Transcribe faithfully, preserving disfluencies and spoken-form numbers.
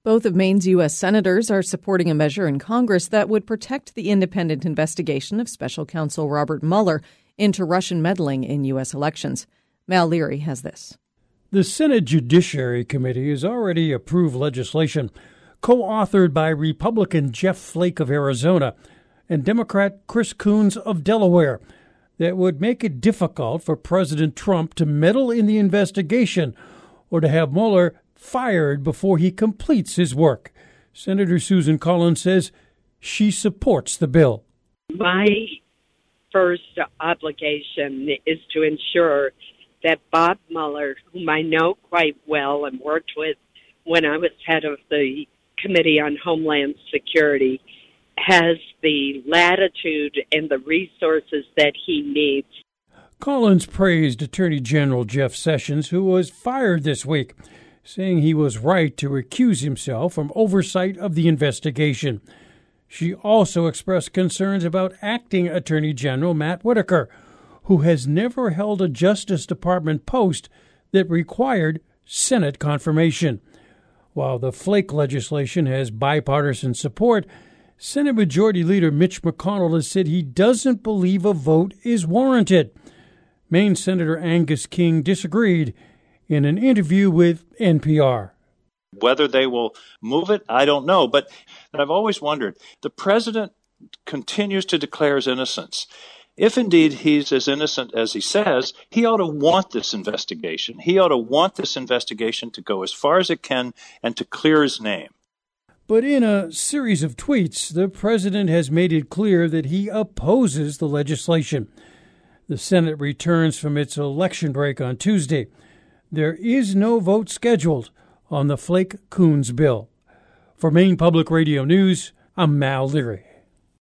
Both of Maine's U S senators are supporting a measure in Congress that would protect the independent investigation of special counsel Robert Mueller into Russian meddling in U S elections. Mal Leary has this. The Senate Judiciary Committee has already approved legislation co-authored by Republican Jeff Flake of Arizona and Democrat Chris Coons of Delaware that would make it difficult for President Trump to meddle in the investigation or to have Mueller fired before he completes his work. Senator Susan Collins says she supports the bill. My first obligation is to ensure that Bob Mueller, whom I know quite well and worked with when I was head of the Committee on Homeland Security, has the latitude and the resources that he needs. Collins praised Attorney General Jeff Sessions, who was fired this week, saying he was right to recuse himself from oversight of the investigation. She also expressed concerns about acting Attorney General Matt Whitaker, who has never held a Justice Department post that required Senate confirmation. While the Flake legislation has bipartisan support, Senate Majority Leader Mitch McConnell has said he doesn't believe a vote is warranted. Maine Senator Angus King disagreed in an interview with N P R. Whether they will move it, I don't know. But I've always wondered, the president continues to declare his innocence. If indeed he's as innocent as he says, he ought to want this investigation. He ought to want this investigation to go as far as it can and to clear his name. But in a series of tweets, the president has made it clear that he opposes the legislation. The Senate returns from its election break on Tuesday. There is no vote scheduled on the Flake-Coons bill. For Maine Public Radio News, I'm Mal Leary.